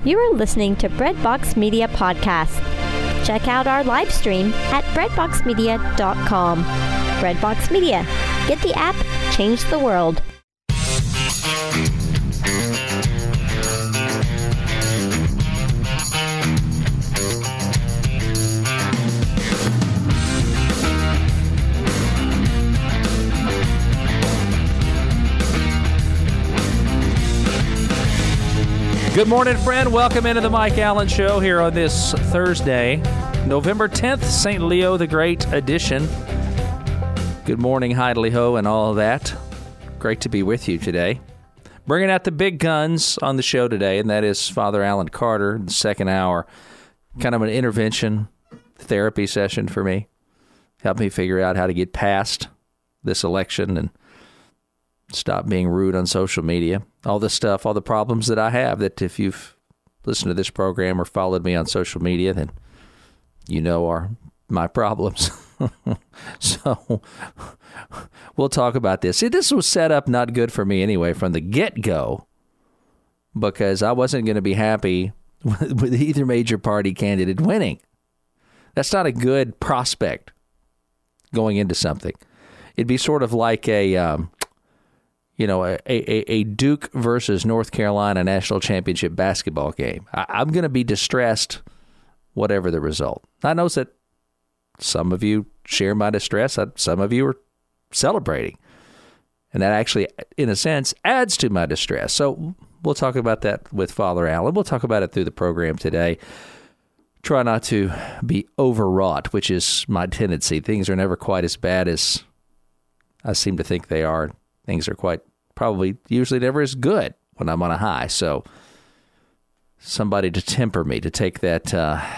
You are listening to Breadbox Media Podcast. Check out our live stream at breadboxmedia.com. Breadbox Media. Get the app, change the world. Good morning, friend. Welcome into the Mike Allen Show here on this Thursday, November 10th, St. Leo the Great edition. Good morning, Hidely Ho, and all of that. Great to be with you today. Bringing out the big guns on the show today, and that is Father Alan Carter in the second hour. Kind of an intervention therapy session for me. Help me figure out how to get past this election and stop being rude on social media. All this stuff, all the problems that I have, that if you've listened to this program or followed me on social media, then you know are my problems. So we'll talk about this. See, this was set up not good for me anyway from the get-go, because I wasn't going to be happy with either major party candidate winning. That's not a good prospect going into something. It'd be sort of like a Duke versus North Carolina national championship basketball game. I'm going to be distressed, whatever the result. I know that some of you share my distress. Some of you are celebrating. And that actually, in a sense, adds to my distress. So we'll talk about that with Father Allen. We'll talk about it through the program today. Try not to be overwrought, which is my tendency. Things are never quite as bad as I seem to think they are. Things are probably usually never as good when I'm on a high. So somebody to temper me, to take that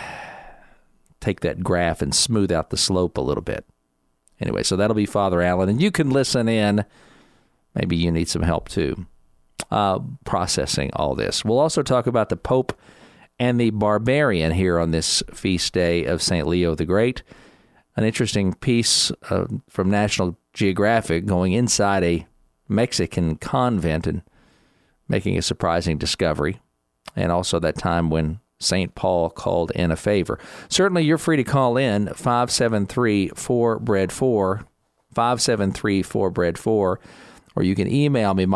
graph and smooth out the slope a little bit. Anyway, so that'll be Father Allen. And you can listen in. Maybe you need some help too, processing all this. We'll also talk about the Pope and the Barbarian here on this feast day of St. Leo the Great. An interesting piece from National Geographic going inside a Mexican convent and making a surprising discovery, and also that time when St. Paul called in a favor. Certainly, you're free to call in 573-4BREAD4, 573-4BREAD4, or you can email me,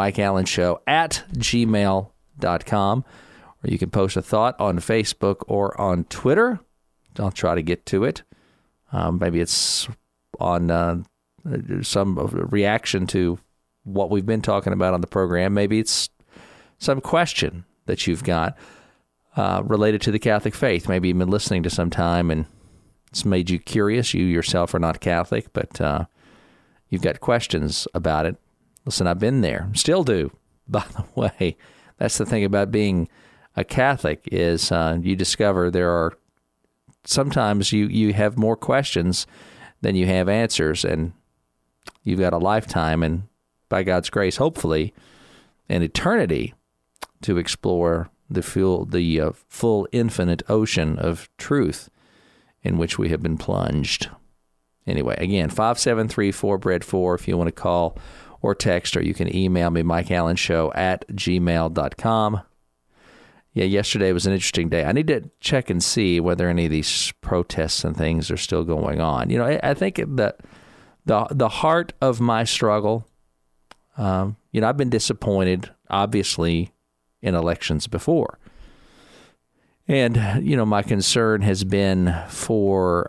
mikeallenshow@gmail.com, or you can post a thought on Facebook or on Twitter. I'll try to get to it. Maybe it's on some reaction to what we've been talking about on the program. Maybe it's some question that you've got related to the Catholic faith. Maybe you've been listening to some time and it's made you curious. You yourself are not Catholic, but you've got questions about it. Listen, I've been there. Still do, by the way. That's the thing about being a Catholic is you discover there are sometimes you have more questions than you have answers, and you've got a lifetime and, by God's grace, hopefully, an eternity to explore the full infinite ocean of truth in which we have been plunged. Anyway, again, 573-4BREAD4 if you want to call or text, or you can email me, mikeallenshow@gmail.com. Yeah, yesterday was an interesting day. I need to check and see whether any of these protests and things are still going on. You know, I think that the heart of my struggle, I've been disappointed, obviously, in elections before. And, my concern has been for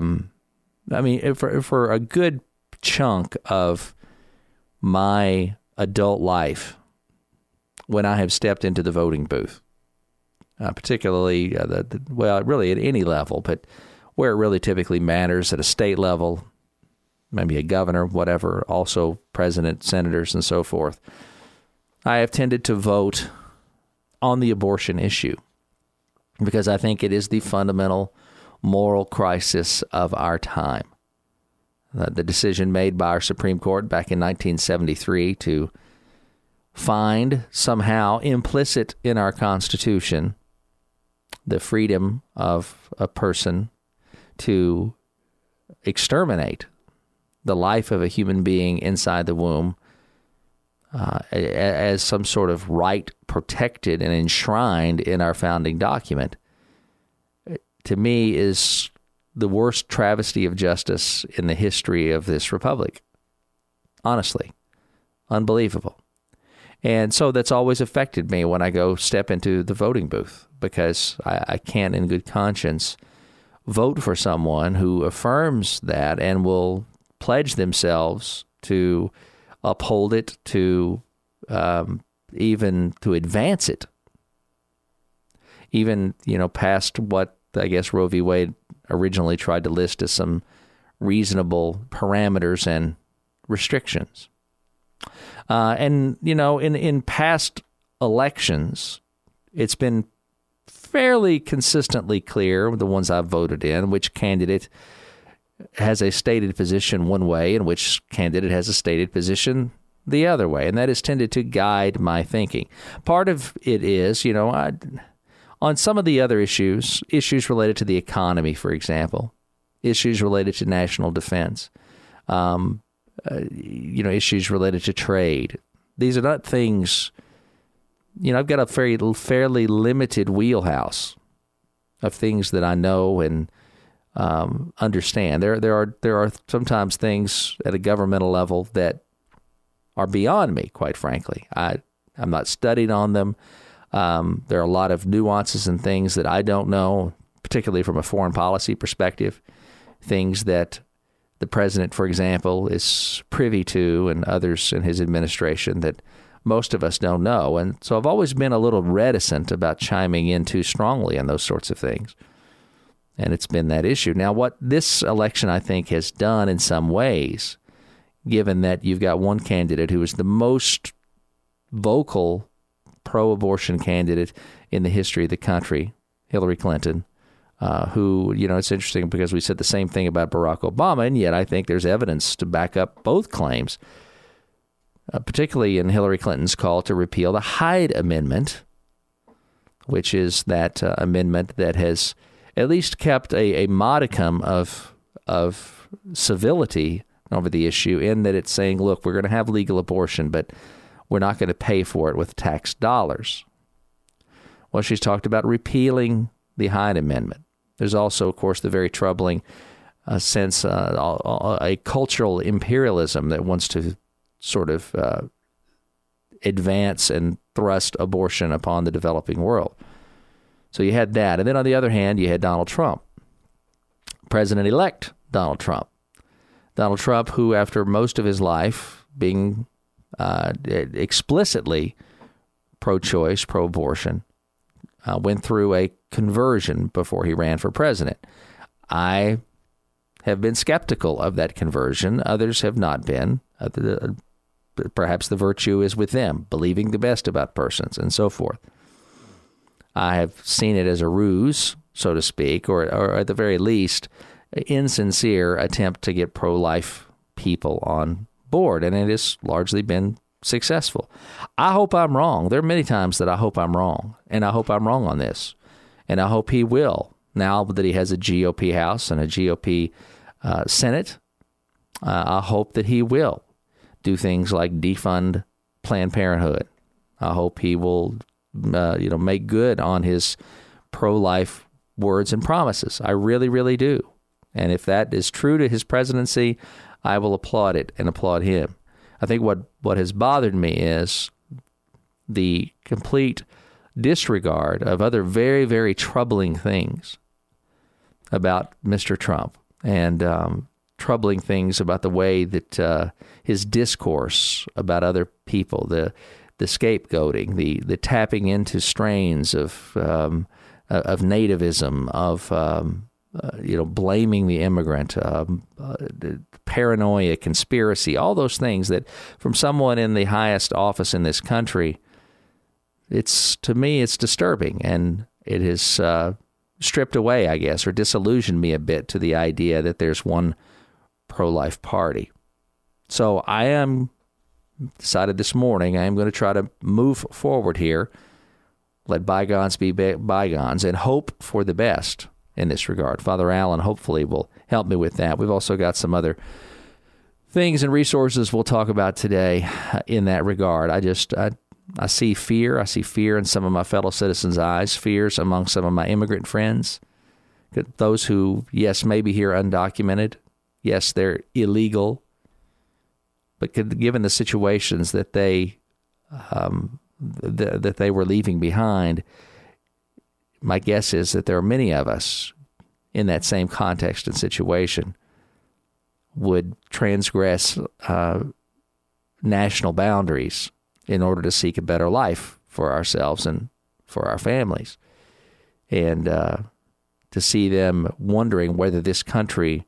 a good chunk of my adult life when I have stepped into the voting booth. Particularly, really at any level, but where it really typically matters at a state level, maybe a governor, whatever, also president, senators, and so forth, I have tended to vote on the abortion issue because I think it is the fundamental moral crisis of our time. The decision made by our Supreme Court back in 1973 to find somehow implicit in our Constitution the freedom of a person to exterminate the life of a human being inside the womb as some sort of right protected and enshrined in our founding document, to me is the worst travesty of justice in the history of this republic. Honestly, unbelievable. And so that's always affected me when I go step into the voting booth, because I can't in good conscience vote for someone who affirms that and will pledge themselves to uphold it, to even to advance it, even, past what I guess Roe v. Wade originally tried to list as some reasonable parameters and restrictions. And, in past elections, it's been fairly consistently clear, the ones I've voted in, which candidate has a stated position one way and which candidate has a stated position the other way. And that has tended to guide my thinking. Part of it is, on some of the other issues related to the economy, for example, issues related to national defense, issues related to trade. These are not things, I've got a fairly limited wheelhouse of things that I know and understand. There are sometimes things at a governmental level that are beyond me, quite frankly. I'm not studied on them. There are a lot of nuances and things that I don't know, particularly from a foreign policy perspective, things that the president, for example, is privy to, and others in his administration that most of us don't know. And so I've always been a little reticent about chiming in too strongly on those sorts of things. And it's been that issue. Now, what this election, I think, has done in some ways, given that you've got one candidate who is the most vocal pro-abortion candidate in the history of the country, Hillary Clinton, who, it's interesting because we said the same thing about Barack Obama, and yet I think there's evidence to back up both claims, particularly in Hillary Clinton's call to repeal the Hyde Amendment, which is that amendment that has at least kept a modicum of civility over the issue, in that it's saying, look, we're going to have legal abortion, but we're not going to pay for it with tax dollars. Well, she's talked about repealing the Hyde Amendment. There's also, of course, the very troubling sense, a cultural imperialism that wants to sort of advance and thrust abortion upon the developing world. So you had that. And then on the other hand, you had Donald Trump, President-elect Donald Trump. Donald Trump, who after most of his life being explicitly pro-choice, pro-abortion, went through a conversion before he ran for president. I have been skeptical of that conversion. Others have not been. Perhaps the virtue is with them, believing the best about persons and so forth. I have seen it as a ruse, so to speak, or at the very least, insincere attempt to get pro-life people on board, and it has largely been successful. I hope I'm wrong. There are many times that I hope I'm wrong, and I hope I'm wrong on this, and I hope he will. Now that he has a GOP House and a GOP Senate, I hope that he will do things like defund Planned Parenthood. I hope he will, make good on his pro-life words and promises. I really, really do. And if that is true to his presidency, I will applaud it and applaud him. I think what has bothered me is the complete disregard of other very, very troubling things about Mr. Trump, and troubling things about the way that his discourse about other people, the scapegoating, the tapping into strains of nativism, of blaming the immigrant, paranoia, conspiracy, all those things that from someone in the highest office in this country, to me, it's disturbing. And it has stripped away, I guess, or disillusioned me a bit to the idea that there's one pro-life party. So I am decided this morning, I am going to try to move forward here, let bygones be bygones, and hope for the best in this regard. Father Allen hopefully will help me with that. We've also got some other things and resources we'll talk about today in that regard. I see fear. I see fear in some of my fellow citizens' eyes, fears among some of my immigrant friends, those who, yes, may be here undocumented. Yes, they're illegal. But given the situations that they were leaving behind, my guess is that there are many of us in that same context and situation would transgress national boundaries in order to seek a better life for ourselves and for our families. And to see them wondering whether this country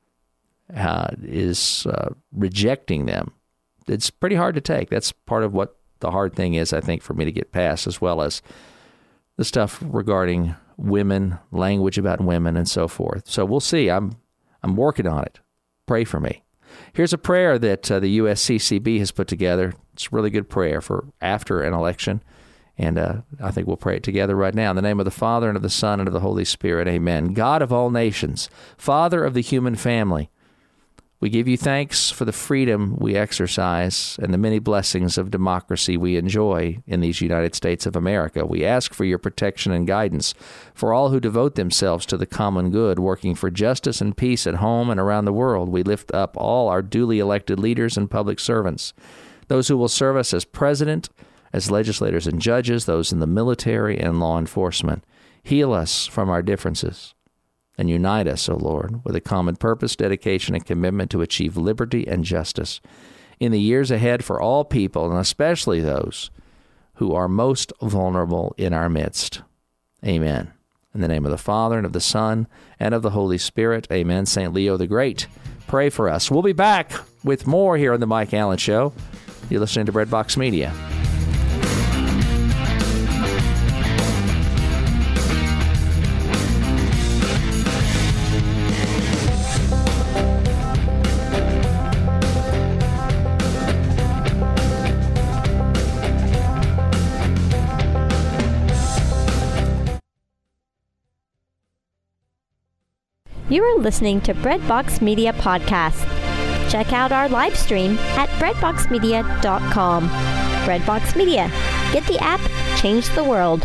is rejecting them, it's pretty hard to take. That's part of what the hard thing is, I think, for me to get past, as well as the stuff regarding women, language about women, and so forth. So we'll see. I'm working on it. Pray for me. Here's a prayer that the USCCB has put together. It's a really good prayer for after an election, and I think we'll pray it together right now. In the name of the Father, and of the Son, and of the Holy Spirit, amen. God of all nations, Father of the human family, we give you thanks for the freedom we exercise and the many blessings of democracy we enjoy in these United States of America. We ask for your protection and guidance for all who devote themselves to the common good, working for justice and peace at home and around the world. We lift up all our duly elected leaders and public servants, those who will serve us as president, as legislators and judges, those in the military and law enforcement. Heal us from our differences and unite us, O Lord, with a common purpose, dedication, and commitment to achieve liberty and justice in the years ahead for all people, and especially those who are most vulnerable in our midst. Amen. In the name of the Father, and of the Son, and of the Holy Spirit. Amen. St. Leo the Great, pray for us. We'll be back with more here on The Mike Allen Show. You're listening to Breadbox Media. You are listening to Breadbox Media Podcast. Check out our live stream at breadboxmedia.com. Breadbox Media. Get the app, change the world.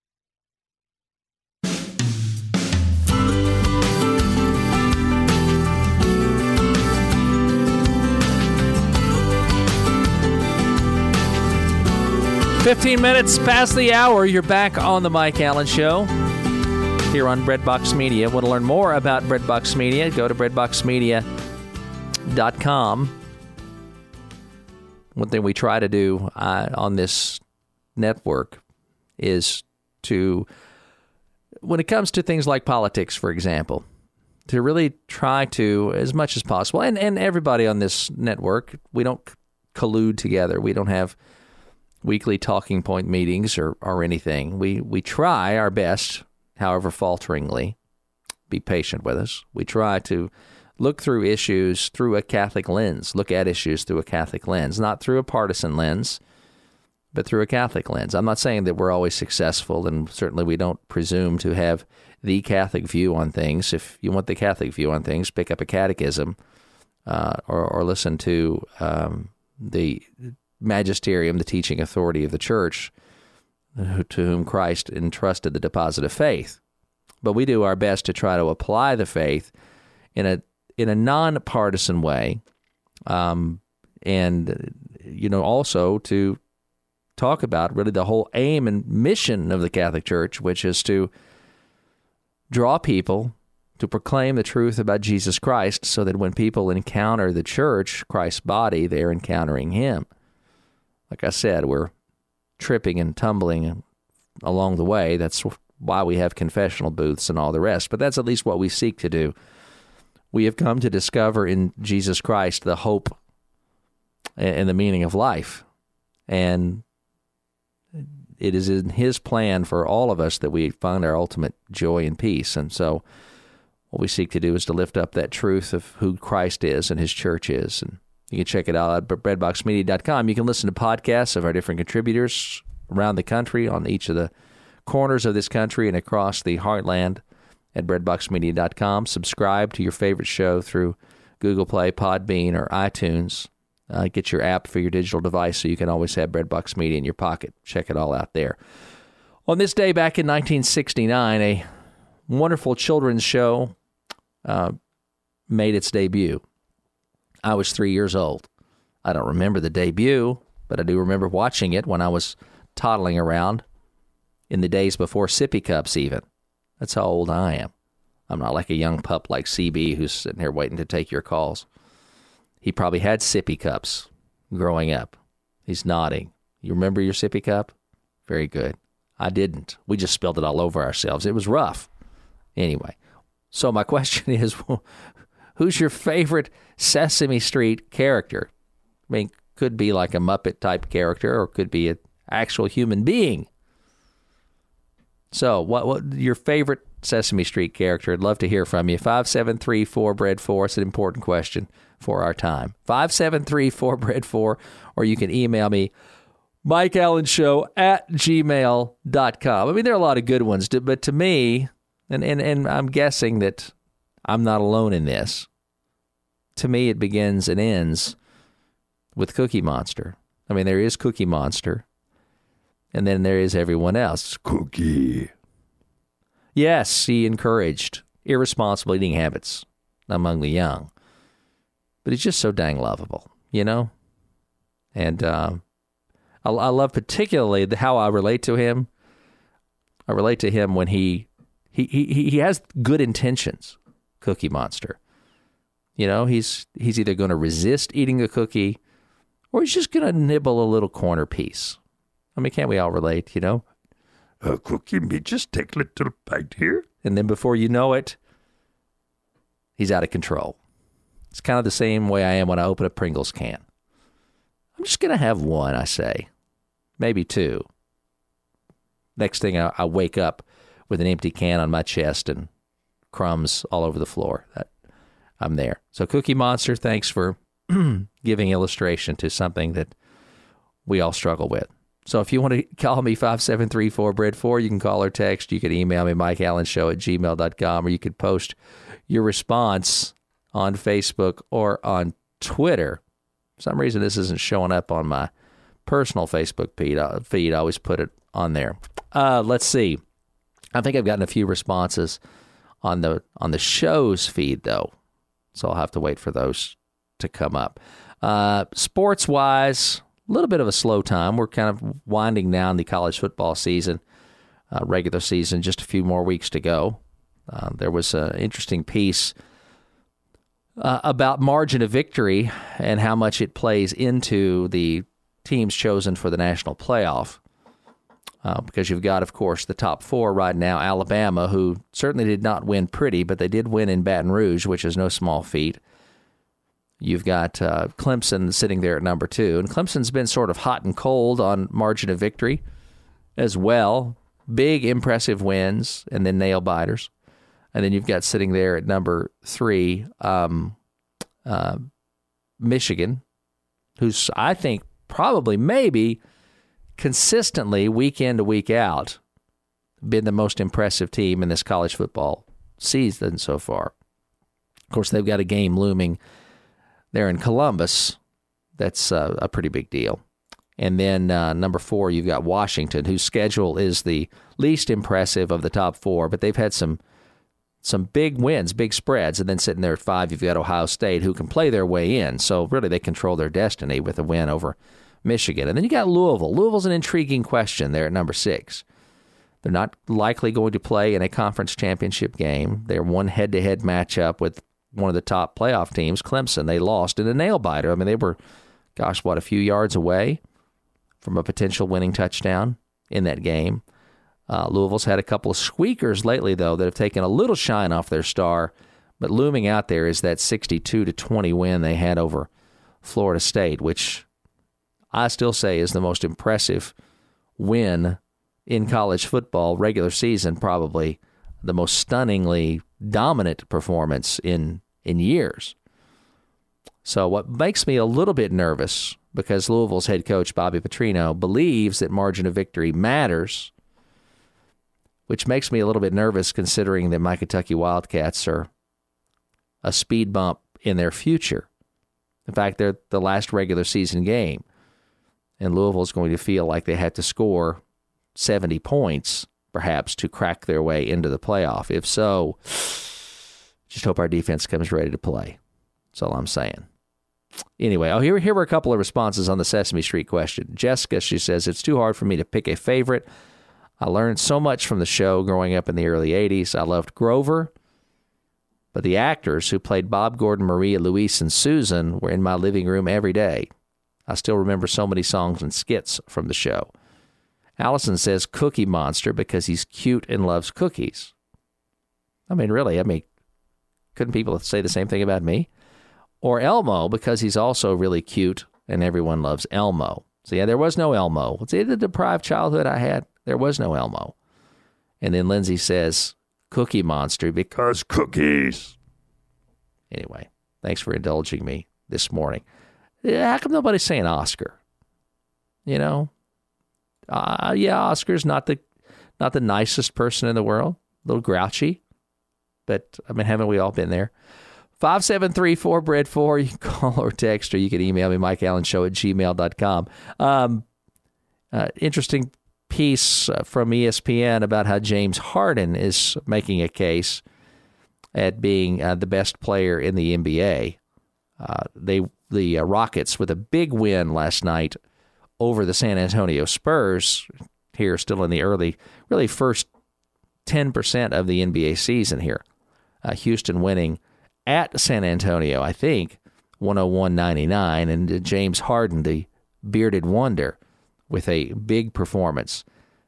"15 minutes past the hour, you're back on The Mike Allen Show here on Breadbox Media. Want to learn more about Breadbox Media? Go to breadboxmedia.com. One thing we try to do on this network is to, when it comes to things like politics, for example, to really try to, as much as possible, and everybody on this network, we don't collude together. We don't have weekly talking point meetings or anything. We try our best, however falteringly. Be patient with us. We try to look through issues through a Catholic lens, look at issues through a Catholic lens, not through a partisan lens, but through a Catholic lens. I'm not saying that we're always successful, and certainly we don't presume to have the Catholic view on things. If you want the Catholic view on things, pick up a catechism or listen to the magisterium, the teaching authority of the church, to whom Christ entrusted the deposit of faith. But we do our best to try to apply the faith in a nonpartisan way, and also to talk about really the whole aim and mission of the Catholic Church, which is to draw people to proclaim the truth about Jesus Christ, so that when people encounter the church, Christ's body, they're encountering Him. Like I said, we're tripping and tumbling along the way. That's why we have confessional booths and all the rest. But that's at least what we seek to do. We have come to discover in Jesus Christ the hope and the meaning of life. And it is in His plan for all of us that we find our ultimate joy and peace. And so what we seek to do is to lift up that truth of who Christ is and His church is. And you can check it out at breadboxmedia.com. You can listen to podcasts of our different contributors around the country, on each of the corners of this country and across the heartland, at breadboxmedia.com. Subscribe to your favorite show through Google Play, Podbean, or iTunes. Get your app for your digital device so you can always have Breadbox Media in your pocket. Check it all out there. On this day back in 1969, a wonderful children's show made its debut. I was 3 years old. I don't remember the debut, but I do remember watching it when I was toddling around in the days before sippy cups even. That's how old I am. I'm not like a young pup like CB who's sitting here waiting to take your calls. He probably had sippy cups growing up. He's nodding. You remember your sippy cup? Very good. I didn't. We just spilled it all over ourselves. It was rough. Anyway, so my question is, who's your favorite Sesame Street character? I mean, could be like a Muppet-type character or could be an actual human being. So what your favorite Sesame Street character? I'd love to hear from you. 573-4BREAD4. It's an important question for our time. 573-4BREAD4, or you can email me, MikeAllenShow@gmail.com. I mean, there are a lot of good ones, but to me, and I'm guessing that I'm not alone in this, to me it begins and ends with Cookie Monster. I mean, there is Cookie Monster, and then there is everyone else. Cookie. Yes, he encouraged irresponsible eating habits among the young. But he's just so dang lovable, you know? And I love particularly how I relate to him. I relate to him when he has good intentions, Cookie Monster. You know, he's either going to resist eating a cookie or he's just going to nibble a little corner piece. I mean, can't we all relate, you know? A cookie, me just take a little bite here. And then before you know it, he's out of control. It's kind of the same way I am when I open a Pringles can. I'm just going to have one, I say. Maybe two. Next thing, I wake up with an empty can on my chest and crumbs all over the floor. I'm there. So Cookie Monster, thanks for giving illustration to something that we all struggle with. So if you want to call me, 573-4BREAD4, you can call or text. You can email me, MikeAllenShow@gmail.com, or you can post your response on Facebook or on Twitter. For some reason, this isn't showing up on my personal Facebook feed. I always put it on there. Let's see. I think I've gotten a few responses on the show's feed, though, so I'll have to wait for those to come up. Sports-wise, a little bit of a slow time. We're kind of winding down the college football season, regular season, just a few more weeks to go. There was an interesting piece about margin of victory and how much it plays into the teams chosen for the national playoff. Because you've got, of course, the top four right now, Alabama, who certainly did not win pretty, but they did win in Baton Rouge, which is no small feat. You've got Clemson sitting there at number 2, and Clemson's been sort of hot and cold on margin of victory as well. Big, impressive wins, and then nail-biters. And then you've got sitting there at number 3, Michigan, who's, I think, probably, maybe, consistently, week in to week out, been the most impressive team in this college football season so far. Of course, they've got a game looming there in Columbus. That's a pretty big deal. And then number 4, you've got Washington, whose schedule is the least impressive of the top 4, but they've had some big wins, big spreads. And then sitting there at 5, you've got Ohio State, who can play their way in. So really they control their destiny with a win over Michigan. And then you got Louisville. Louisville's an intriguing question there at number 6. They're not likely going to play in a conference championship game. They're one head-to-head matchup with one of the top playoff teams, Clemson. They lost in a nail-biter. I mean, they were, a few yards away from a potential winning touchdown in that game. Louisville's had a couple of squeakers lately, though, that have taken a little shine off their star. But looming out there is that 62-20 win they had over Florida State, which I still say is the most impressive win in college football, regular season, probably the most stunningly dominant performance in years. So what makes me a little bit nervous, because Louisville's head coach, Bobby Petrino, believes that margin of victory matters, which makes me a little bit nervous considering that my Kentucky Wildcats are a speed bump in their future. In fact, they're the last regular season game, and Louisville is going to feel like they had to score 70 points, perhaps, to crack their way into the playoff. If so, just hope our defense comes ready to play. That's all I'm saying. Anyway, here were a couple of responses on the Sesame Street question. Jessica, she says, it's too hard for me to pick a favorite. I learned so much from the show growing up in the early 80s. I loved Grover, but the actors who played Bob Gordon, Maria, Luis, and Susan were in my living room every day. I still remember so many songs and skits from the show. Allison says Cookie Monster because he's cute and loves cookies. I mean, really, couldn't people say the same thing about me? Or Elmo, because he's also really cute and everyone loves Elmo. So, yeah, there was no Elmo. It's the deprived childhood I had. There was no Elmo. And then Lindsay says Cookie Monster because cookies. Anyway, thanks for indulging me this morning. How come nobody's saying Oscar? You know? Yeah, Oscar's not the nicest person in the world. A little grouchy. But, haven't we all been there? 573-4BREAD4. You can call or text, or you can email me, MikeAllenShow@gmail.com. Interesting piece from ESPN about how James Harden is making a case at being the best player in the NBA. The Rockets, with a big win last night over the San Antonio Spurs, here still in the really first 10% of the NBA season here. Houston winning at San Antonio, I think, 101-99, and James Harden, the bearded wonder, with a big performance.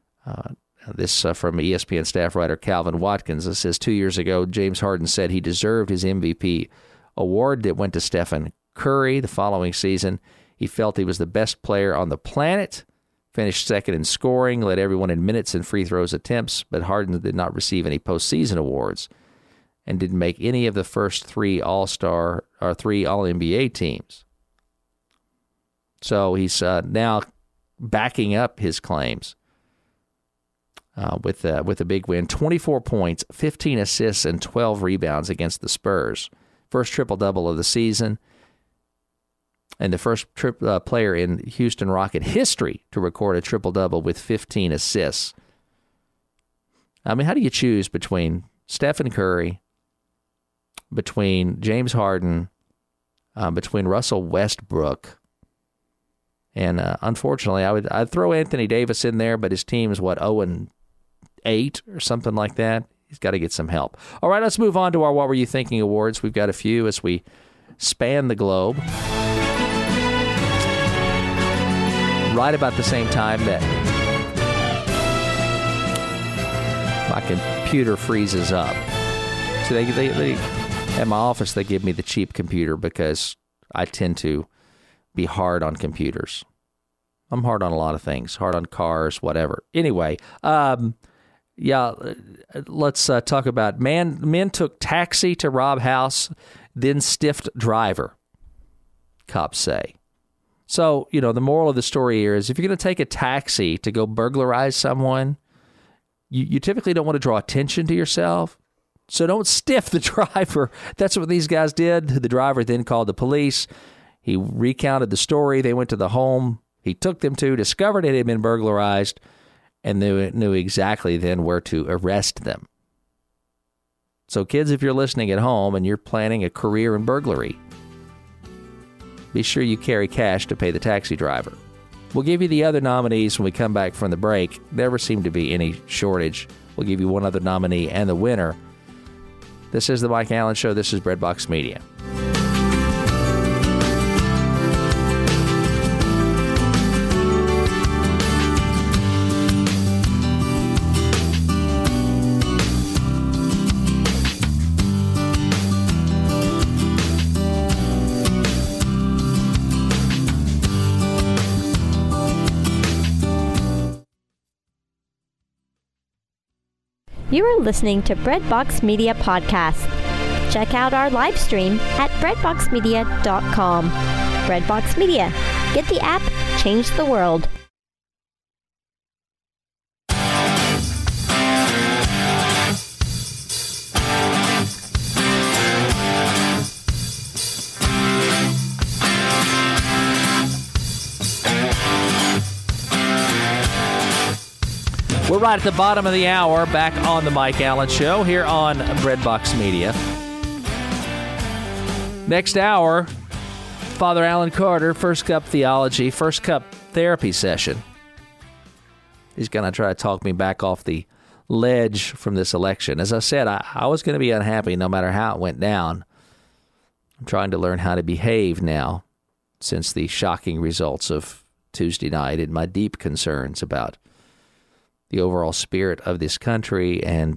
This from ESPN staff writer Calvin Watkins. It says 2 years ago, James Harden said he deserved his MVP award that went to Stephen Curry. The following season, he felt he was the best player on the planet, finished second in scoring, led everyone in minutes and free throws attempts, but Harden did not receive any postseason awards and didn't make any of the first three All-Star or three All-NBA teams. So he's now backing up his claims with a big win. 24 points, 15 assists, and 12 rebounds against the Spurs. First triple-double of the season, and the first player in Houston Rocket history to record a triple-double with 15 assists. How do you choose between Stephen Curry, between James Harden, between Russell Westbrook, and unfortunately, I'd throw Anthony Davis in there, but his team is 0-8 or something like that. He's got to get some help. All right, let's move on to our What Were You Thinking awards. We've got a few as we span the globe. Right about the same time that my computer freezes up. So they at my office, they give me the cheap computer because I tend to be hard on computers. I'm hard on a lot of things, hard on cars, whatever. Anyway, let's talk about men took taxi to rob house, then stiffed driver, cops say. So, the moral of the story here is if you're going to take a taxi to go burglarize someone, you typically don't want to draw attention to yourself. So don't stiff the driver. That's what these guys did. The driver then called the police. He recounted the story. They went to the home he took them to, discovered it had been burglarized, and knew exactly then where to arrest them. So kids, if you're listening at home and you're planning a career in burglary, be sure you carry cash to pay the taxi driver. We'll give you the other nominees when we come back from the break. Never seemed to be any shortage. We'll give you one other nominee and the winner. This is the Mike Allen Show. This is Breadbox Media. You are listening to Breadbox Media Podcast. Check out our live stream at breadboxmedia.com. Breadbox Media. Get the app, change the world. right at the bottom of the hour, back on the Mike Allen Show here on Breadbox Media. Next hour, Father Alan Carter, First Cup Theology, First Cup Therapy session. He's going to try to talk me back off the ledge from this election. As I said, I was going to be unhappy no matter how it went down. I'm trying to learn how to behave now since the shocking results of Tuesday night and my deep concerns about the overall spirit of this country and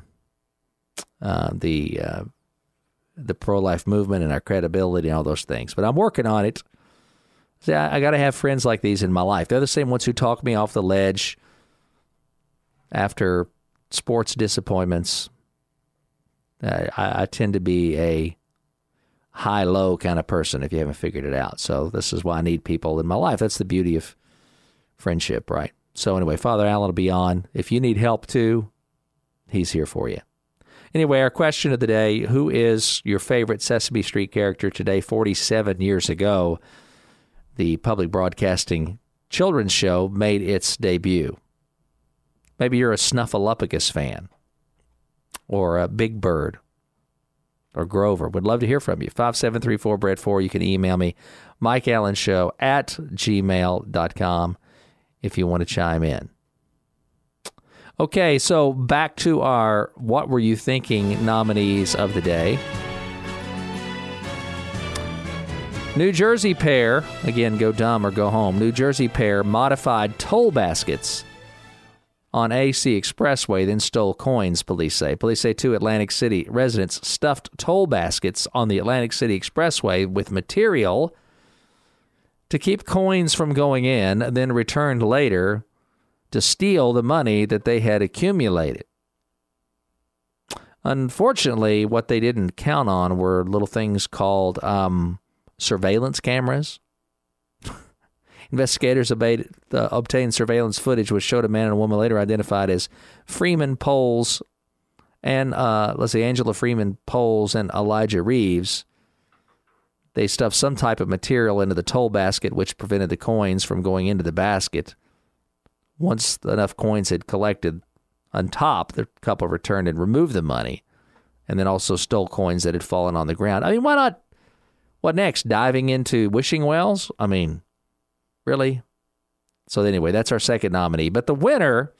the pro-life movement and our credibility and all those things. But I'm working on it. See, I got to have friends like these in my life. They're the same ones who talk me off the ledge after sports disappointments. I tend to be a high-low kind of person if you haven't figured it out. So this is why I need people in my life. That's the beauty of friendship, right? So anyway, Father Alan will be on. If you need help too, he's here for you. Anyway, our question of the day, who is your favorite Sesame Street character today? 47 years ago, the public broadcasting children's show made its debut. Maybe you're a Snuffleupagus fan or a Big Bird or Grover. Would love to hear from you. 573-4BREAD4. You can email me, MikeAllenShow@gmail.com if you want to chime in. Okay, so back to our What Were You Thinking nominees of the day. New Jersey pair, again, go dumb or go home. New Jersey pair modified toll baskets on AC Expressway, then stole coins, police say. Police say 2 Atlantic City residents stuffed toll baskets on the Atlantic City Expressway with material to keep coins from going in, then returned later to steal the money that they had accumulated. Unfortunately, what they didn't count on were little things called surveillance cameras. Investigators obtained surveillance footage which showed a man and a woman later identified as Freeman Poles and, Angela Freeman Poles and Elijah Reeves. They stuffed some type of material into the toll basket which prevented the coins from going into the basket. Once enough coins had collected on top, the couple returned and removed the money, and then also stole coins that had fallen on the ground. I mean, why not? What next? Diving into wishing wells? I mean, really? So anyway, that's our second nominee. But the winner,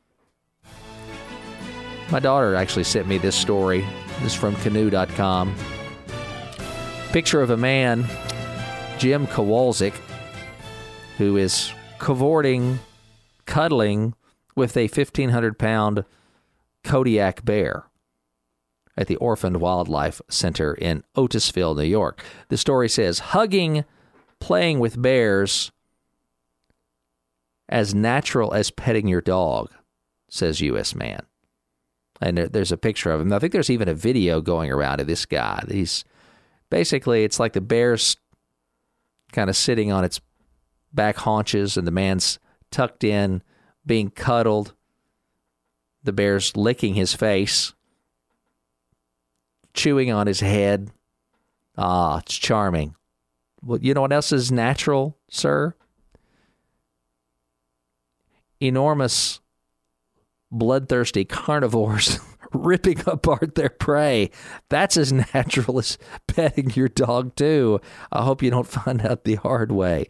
my daughter actually sent me this story. This is from Canoe.com. Picture of a man, Jim Kowalczyk, who is cuddling with a 1,500-pound Kodiak bear at the Orphaned Wildlife Center in Otisville, New York. The story says, hugging, playing with bears, as natural as petting your dog, says U.S. man. And there's a picture of him. I think there's even a video going around of this guy. He's basically, it's like the bear's kind of sitting on its back haunches and the man's tucked in, being cuddled. The bear's licking his face, chewing on his head. Ah, it's charming. Well, you know what else is natural, sir? Enormous, bloodthirsty carnivores ripping apart their prey. That's as natural as petting your dog, too. I hope you don't find out the hard way.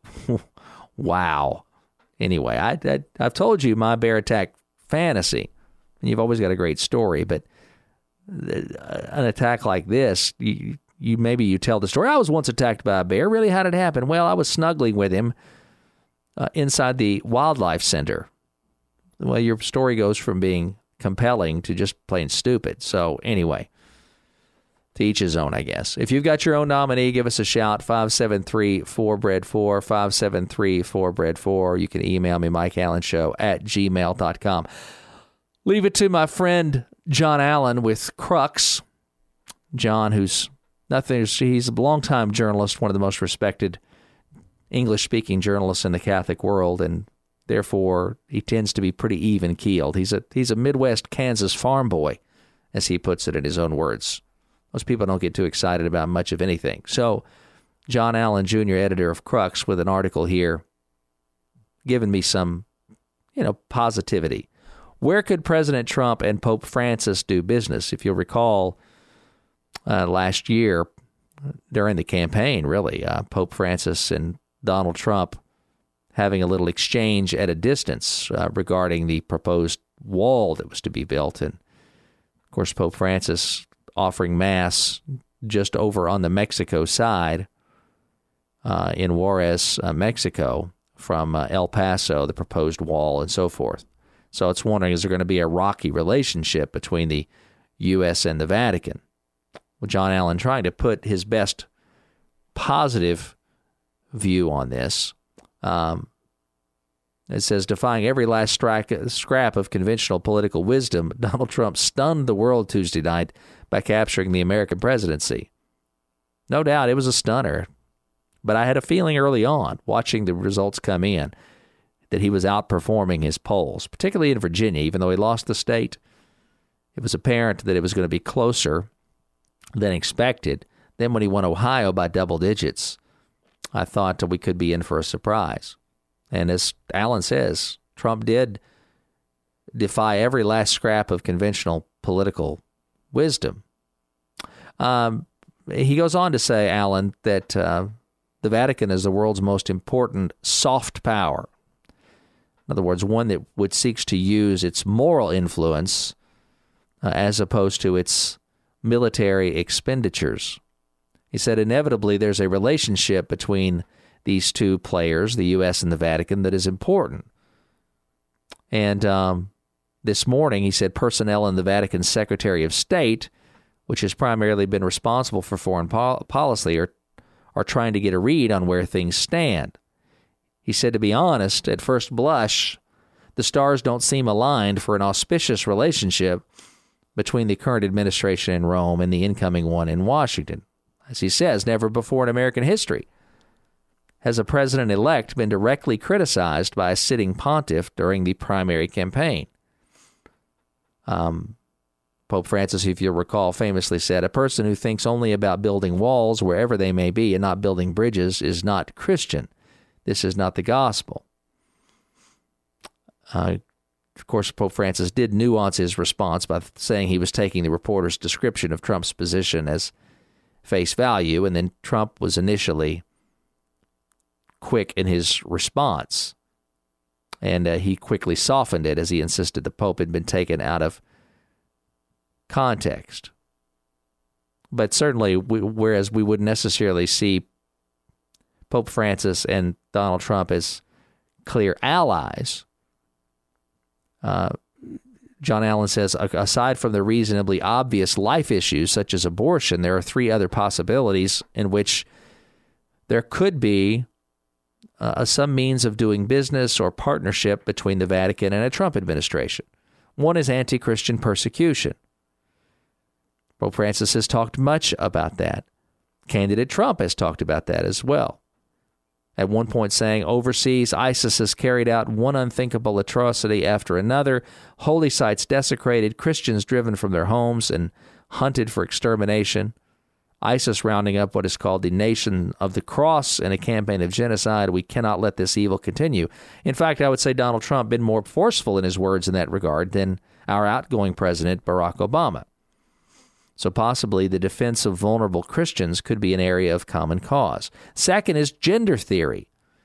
Wow. Anyway, I've told you my bear attack fantasy, and you've always got a great story, but an attack like this, you tell the story. I was once attacked by a bear. Really, how did it happen? Well, I was snuggling with him inside the wildlife center. Well, your story goes from being compelling to just plain stupid. So anyway, to each his own, I guess. If you've got your own nominee, give us a shout, 573-4BREAD4, 573-4BREAD4. You can email me, MikeAllenShow@gmail.com. Leave it to my friend John Allen with Crux. John, he's a longtime journalist, one of the most respected English-speaking journalists in the Catholic world, and therefore he tends to be pretty even-keeled. He's a Midwest Kansas farm boy, as he puts it in his own words. Most people don't get too excited about much of anything. So John Allen, Jr., editor of Crux, with an article here giving me some, positivity. Where could President Trump and Pope Francis do business? If you'll recall, last year during the campaign, really, Pope Francis and Donald Trump having a little exchange at a distance regarding the proposed wall that was to be built. And, of course, Pope Francis offering Mass just over on the Mexico side in Juarez, Mexico, from El Paso, the proposed wall, and so forth. So it's wondering, is there going to be a rocky relationship between the U.S. and the Vatican? Well, John Allen trying to put his best positive view on this. It says, defying every last scrap of conventional political wisdom, Donald Trump stunned the world Tuesday night by capturing the American presidency. No doubt it was a stunner, but I had a feeling early on, watching the results come in, that he was outperforming his polls, particularly in Virginia. Even though he lost the state, it was apparent that it was going to be closer than expected. Then when he won Ohio by double digits, I thought we could be in for a surprise. And as Allen says, Trump did defy every last scrap of conventional political wisdom. He goes on to say, Allen, that the Vatican is the world's most important soft power. In other words, one that seeks to use its moral influence as opposed to its military expenditures. He said, inevitably, there's a relationship between these two players, the U.S. and the Vatican, that is important. And this morning, he said, personnel in the Vatican's Secretary of State, which has primarily been responsible for foreign policy, are trying to get a read on where things stand. He said, to be honest, at first blush, the stars don't seem aligned for an auspicious relationship between the current administration in Rome and the incoming one in Washington. As he says, never before in American history has a president-elect been directly criticized by a sitting pontiff during the primary campaign. Pope Francis, if you'll recall, famously said, a person who thinks only about building walls wherever they may be and not building bridges is not Christian. This is not the gospel. Of course, Pope Francis did nuance his response by saying he was taking the reporter's description of Trump's position as face value, and then Trump was initially quick in his response, and he quickly softened it as he insisted the Pope had been taken out of context. But certainly, whereas we wouldn't necessarily see Pope Francis and Donald Trump as clear allies, John Allen says, aside from the reasonably obvious life issues such as abortion, there are three other possibilities in which there could be some means of doing business or partnership between the Vatican and a Trump administration. One is anti-Christian persecution. Pope Francis has talked much about that. Candidate Trump has talked about that as well. At one point saying, overseas, ISIS has carried out one unthinkable atrocity after another, holy sites desecrated, Christians driven from their homes and hunted for extermination, ISIS rounding up what is called the Nation of the Cross in a campaign of genocide. We cannot let this evil continue. In fact, I would say Donald Trump been more forceful in his words in that regard than our outgoing president, Barack Obama. So possibly the defense of vulnerable Christians could be an area of common cause. Second is gender theory.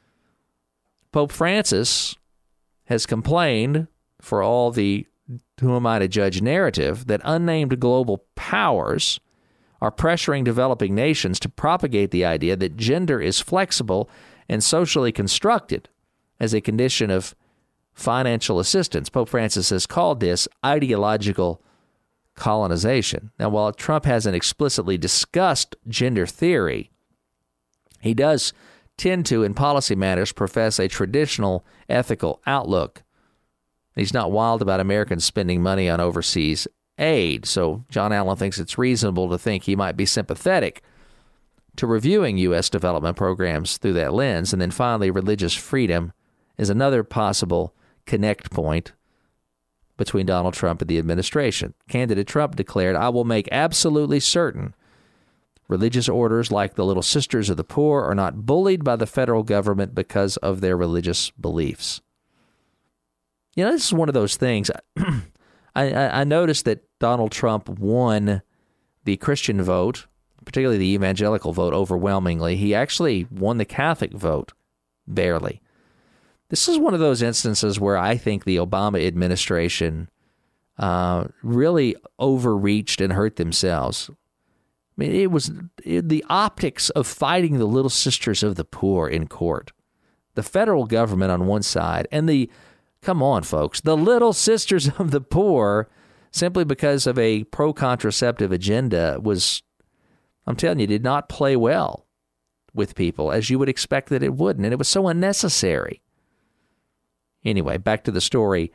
Pope Francis has complained, for all the who am I to judge narrative, that unnamed global powers are pressuring developing nations to propagate the idea that gender is flexible and socially constructed as a condition of financial assistance. Pope Francis has called this ideological colonization. Now, while Trump hasn't explicitly discussed gender theory, he does tend to, in policy matters, profess a traditional ethical outlook. He's not wild about Americans spending money on overseas aid, so John Allen thinks it's reasonable to think he might be sympathetic to reviewing U.S. development programs through that lens. And then finally, religious freedom is another possible connect point between Donald Trump and the administration. Candidate Trump declared, I will make absolutely certain religious orders like the Little Sisters of the Poor are not bullied by the federal government because of their religious beliefs. This is one of those things. I noticed that Donald Trump won the Christian vote, particularly the evangelical vote, overwhelmingly. He actually won the Catholic vote, barely. This is one of those instances where I think the Obama administration really overreached and hurt themselves. I mean, it was the optics of fighting the Little Sisters of the Poor in court. The federal government on one side, and come on, folks, the Little Sisters of the Poor, simply because of a pro-contraceptive agenda, I'm telling you, did not play well with people, as you would expect that it wouldn't, and it was so unnecessary. Anyway, back to the story.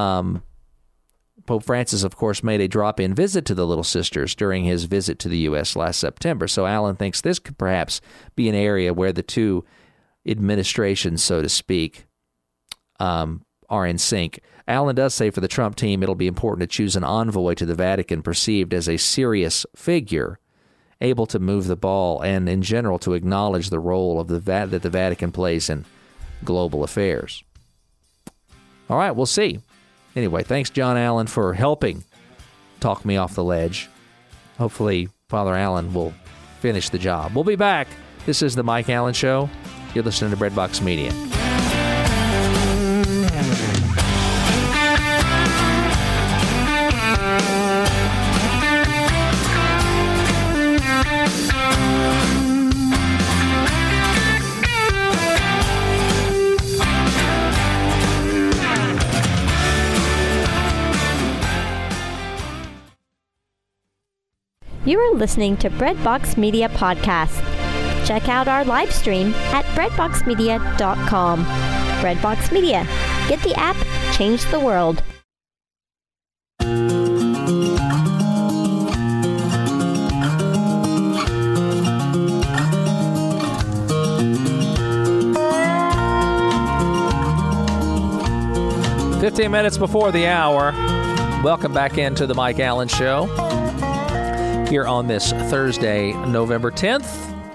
Pope Francis, of course, made a drop-in visit to the Little Sisters during his visit to the U.S. last September. So Allen thinks this could perhaps be an area where the two administrations, so to speak, are in sync. Allen does say for the Trump team, it'll be important to choose an envoy to the Vatican perceived as a serious figure, able to move the ball, and in general to acknowledge the role of that the Vatican plays in global affairs. All right, we'll see. Anyway, thanks, John Allen, for helping talk me off the ledge. Hopefully, Father Allen will finish the job. We'll be back. This is the Mike Allen Show. You're listening to Breadbox Media. You are listening to Breadbox Media Podcast. Check out our live stream at breadboxmedia.com. Breadbox Media. Get the app, change the world. "15 minutes before the hour." Welcome back into the Mike Allen Show here on this Thursday, November 10th.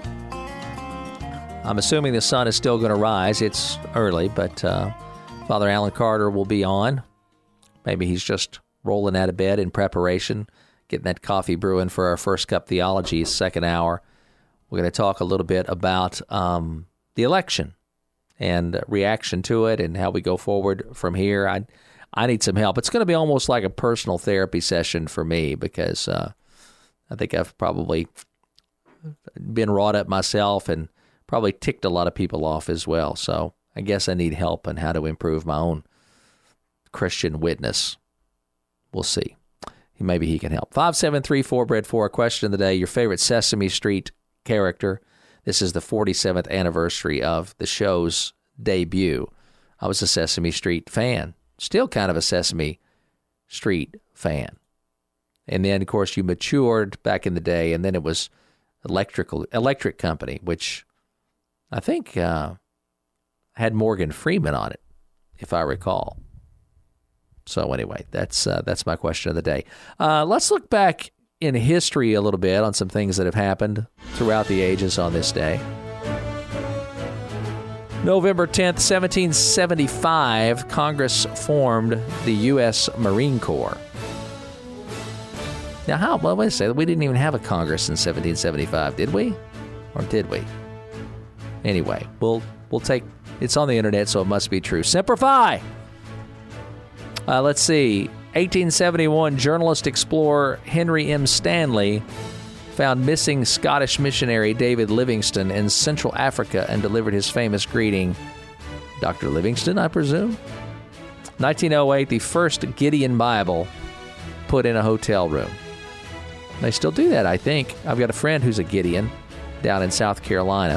I'm assuming the sun is still going to rise. It's early, but Father Alan Carter will be on. Maybe he's just rolling out of bed in preparation, getting that coffee brewing for our First Cup Theology second hour. We're going to talk a little bit about the election and reaction to it and how we go forward from here. I need some help. It's going to be almost like a personal therapy session for me because I think I've probably been wrought up myself and probably ticked a lot of people off as well. So I guess I need help on how to improve my own Christian witness. We'll see. Maybe he can help. 5734-BREAD4, question of the day. Your favorite Sesame Street character. This is the 47th anniversary of the show's debut. I was a Sesame Street fan. Still kind of a Sesame Street fan. And then, of course, you matured back in the day, and then it was Electric Company, which I think had Morgan Freeman on it, if I recall. So anyway, that's my question of the day. Let's look back in history a little bit on some things that have happened throughout the ages on this day. November 10th, 1775, Congress formed the U.S. Marine Corps. Now, wait a second, we didn't even have a Congress in 1775, did we? Or did we? Anyway, we'll take, it's on the internet, so it must be true. Semper Fi! Let's see. 1871, journalist explorer Henry M. Stanley found missing Scottish missionary David Livingstone in Central Africa and delivered his famous greeting. Dr. Livingstone, I presume? 1908, the first Gideon Bible put in a hotel room. They still do that, I think. I've got a friend who's a Gideon down in South Carolina.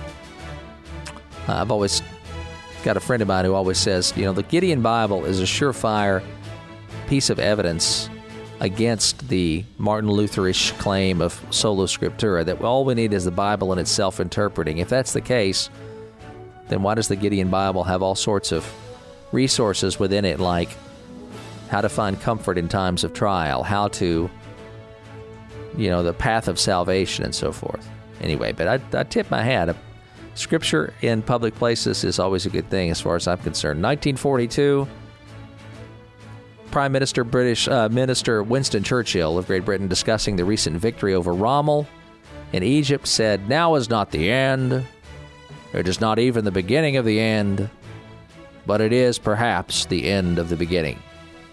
I've always got a friend of mine who always says, the Gideon Bible is a surefire piece of evidence against the Martin Lutherish claim of sola scriptura, that all we need is the Bible and its self-interpreting. If that's the case, then why does the Gideon Bible have all sorts of resources within it, like how to find comfort in times of trial, how to, the path of salvation and so forth. Anyway, but I tip my hat. Scripture in public places is always a good thing as far as I'm concerned. 1942, Prime Minister British Minister Winston Churchill of Great Britain, discussing the recent victory over Rommel in Egypt, said, "Now is not the end. It is not even the beginning of the end, but it is perhaps the end of the beginning."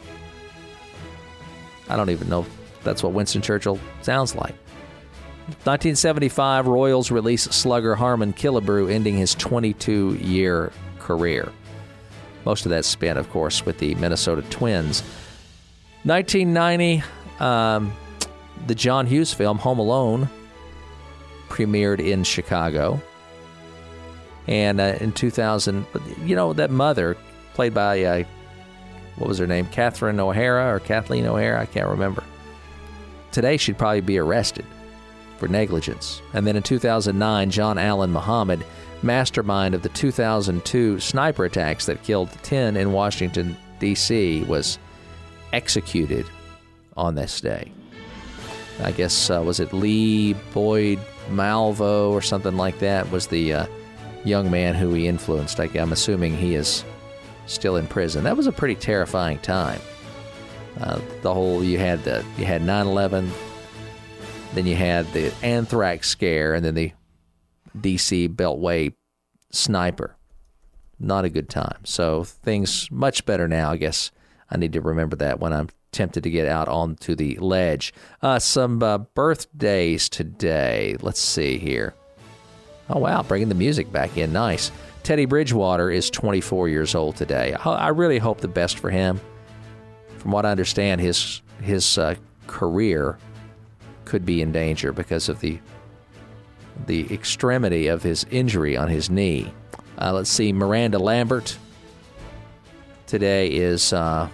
I don't even know if that's what Winston Churchill sounds like. 1975, Royals release slugger Harmon Killebrew, ending his 22-year career. Most of that spent, of course, with the Minnesota Twins. 1990, the John Hughes film Home Alone premiered in Chicago. And in 2000, that mother, played by, what was her name? Catherine O'Hara or Kathleen O'Hara? I can't remember. Today, she'd probably be arrested for negligence. And then in 2009, John Allen Muhammad, mastermind of the 2002 sniper attacks that killed 10 in Washington, D.C., was executed on this day. I guess, was it Lee Boyd Malvo or something like that, was the young man who he influenced. I'm assuming he is still in prison. That was a pretty terrifying time. You had 9/11, then you had the anthrax scare, and then the D.C. Beltway sniper. Not a good time. So things much better now. I guess I need to remember that when I'm tempted to get out onto the ledge. Some birthdays today. Let's see here. Oh, wow, bringing the music back in. Nice. Teddy Bridgewater is 24 years old today. I really hope the best for him. From what I understand, his career could be in danger because of the extremity of his injury on his knee. Let's see, Miranda Lambert today is,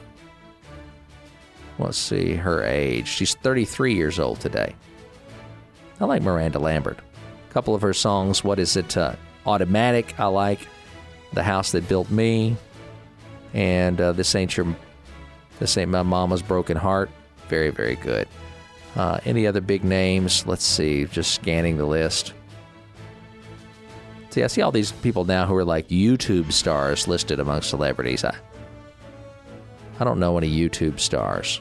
let's see, her age. She's 33 years old today. I like Miranda Lambert. A couple of her songs, what is it, Automatic, I like. The House That Built Me, and This Ain't My Mama's Broken Heart. Very, very good. Any other big names? Let's see, just scanning the list. See, I see all these people now who are like YouTube stars listed among celebrities. I don't know any YouTube stars.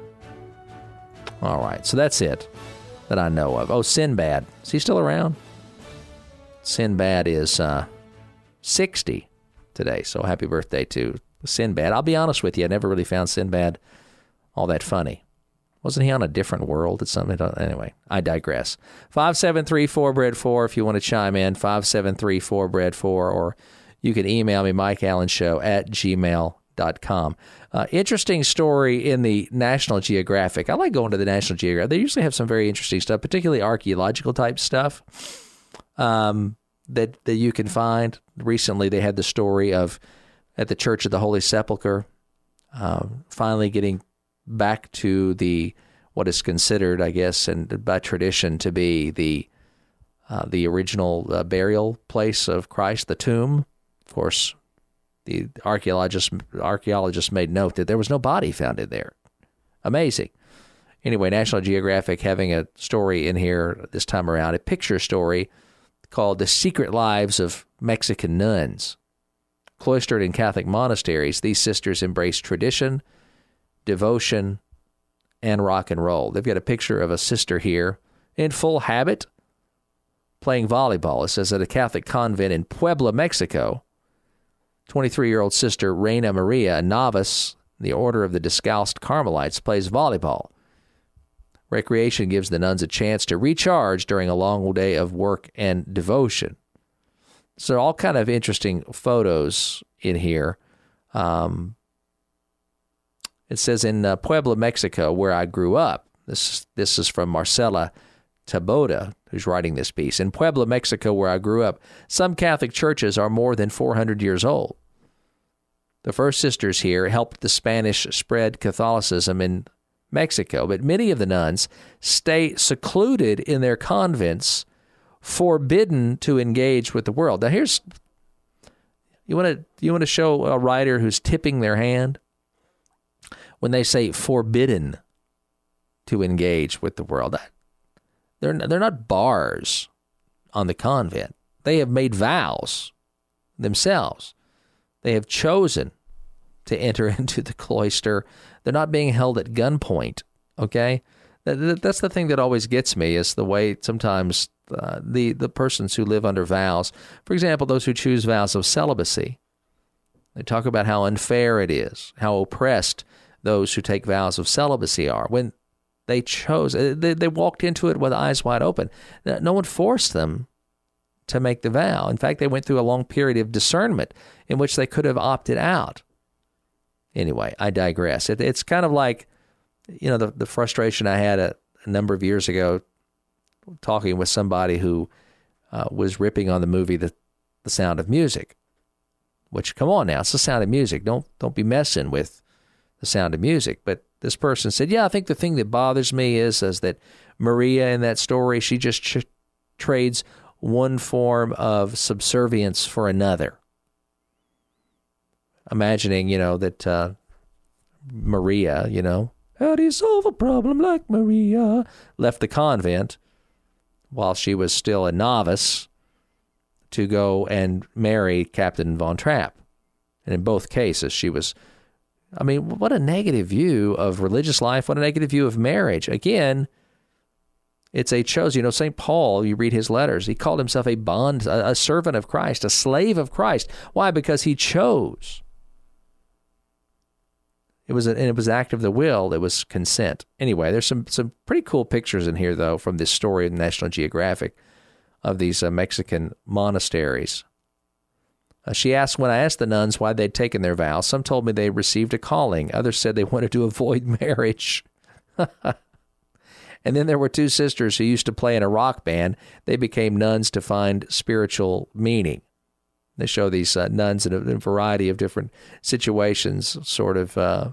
All right, so that's it that I know of. Oh, Sinbad. Is he still around? Sinbad is 60 today, so happy birthday to Sinbad. I'll be honest with you, I never really found Sinbad all that funny. Wasn't he on a different world? It's something. Anyway, I digress. 573-4BREAD4 if you want to chime in. 573-4BREAD4, or you can email me, MikeAllenShow@gmail.com. Interesting story in the National Geographic. I like going to the National Geographic. They usually have some very interesting stuff, particularly archaeological type stuff that you can find. Recently, they had the story of at the Church of the Holy Sepulchre finally getting back to what is considered, I guess, and by tradition, to be the original burial place of Christ, the tomb. Of course, the archaeologists made note that there was no body found in there. Amazing. Anyway, National Geographic having a story in here this time around, a picture story called The Secret Lives of Mexican Nuns. Cloistered in Catholic monasteries, these sisters embrace tradition, devotion, and rock and roll. They've got a picture of a sister here in full habit playing volleyball. It says at a Catholic convent in Puebla, Mexico, 23-year-old sister Reina Maria, a novice in the Order of the Descalced Carmelites, plays volleyball. Recreation gives the nuns a chance to recharge during a long day of work and devotion. So all kind of interesting photos in here. It says in Puebla, Mexico, where I grew up. This is from Marcela Taboda, who's writing this piece. In Puebla, Mexico, where I grew up, some Catholic churches are more than 400 years old. The first sisters here helped the Spanish spread Catholicism in Mexico, but many of the nuns stay secluded in their convents, forbidden to engage with the world. Now, here's you want to show a writer who's tipping their hand when they say forbidden to engage with the world. They're not bars on the convent. They have made vows themselves. They have chosen to enter into the cloister. They're not being held at gunpoint, okay? That's the thing that always gets me, is the way sometimes the persons who live under vows, for example, those who choose vows of celibacy, they talk about how unfair it is, how oppressed those who take vows of celibacy are. When they chose, they walked into it with eyes wide open. No one forced them to make the vow. In fact, they went through a long period of discernment in which they could have opted out. Anyway, I digress. It's kind of like, the frustration I had a number of years ago talking with somebody who was ripping on the movie The Sound of Music, which, come on now, it's The Sound of Music. Don't be messing with The Sound of Music. But this person said, yeah, I think the thing that bothers me is that Maria in that story, she just trades one form of subservience for another. Imagining, that Maria, how do you solve a problem like Maria, left the convent while she was still a novice to go and marry Captain Von Trapp. And in both cases, she was, what a negative view of religious life, what a negative view of marriage. Again, it's a chosen, St. Paul, you read his letters, he called himself a servant of Christ, a slave of Christ. Why? Because he chose. It was an act of the will. It was consent. Anyway, there's some pretty cool pictures in here, though, from this story in National Geographic of these Mexican monasteries. She asked, when I asked the nuns why they'd taken their vows, some told me they received a calling. Others said they wanted to avoid marriage. And then there were two sisters who used to play in a rock band. They became nuns to find spiritual meaning. They show these nuns in a variety of different situations, sort of,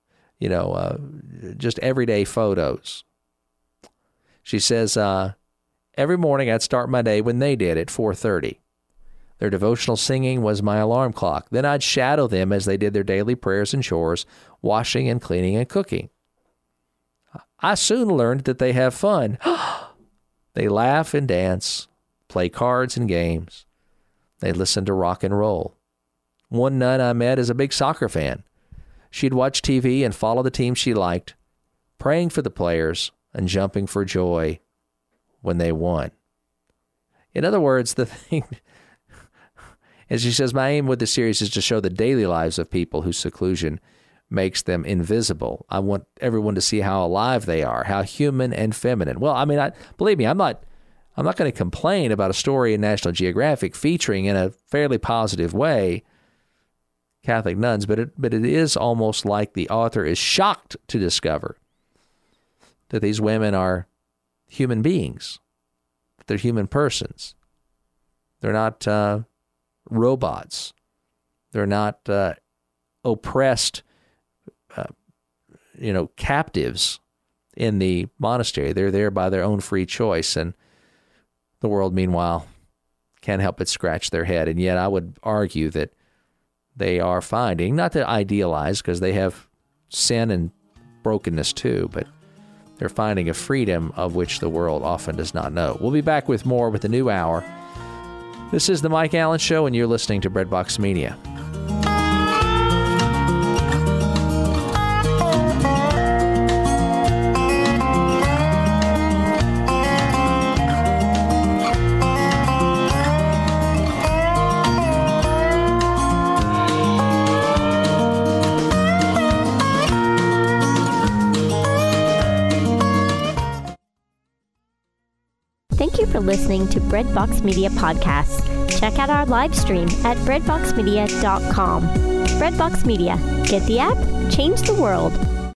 just everyday photos. She says, every morning I'd start my day when they did at 4:30. Their devotional singing was my alarm clock. Then I'd shadow them as they did their daily prayers and chores, washing and cleaning and cooking. I soon learned that they have fun. They laugh and dance, play cards and games. They listen to rock and roll. One nun I met is a big soccer fan. She'd watch TV and follow the team she liked, praying for the players and jumping for joy when they won. In other words, the thing, as she says, my aim with the series is to show the daily lives of people whose seclusion makes them invisible. I want everyone to see how alive they are, how human and feminine. Well, believe me, I'm not going to complain about a story in National Geographic featuring in a fairly positive way Catholic nuns, but it is almost like the author is shocked to discover that these women are human beings. They're human persons. They're not robots. They're not oppressed, captives in the monastery. They're there by their own free choice, and the world, meanwhile, can't help but scratch their head. And yet I would argue that they are finding, not to idealize, because they have sin and brokenness too, but they're finding a freedom of which the world often does not know. We'll be back with more with the new hour. This is The Mike Allen Show, and you're listening to Breadbox Media. Thank you for listening to Breadbox Media Podcast. Check out our live stream at breadboxmedia.com. Breadbox Media. Get the app, change the world.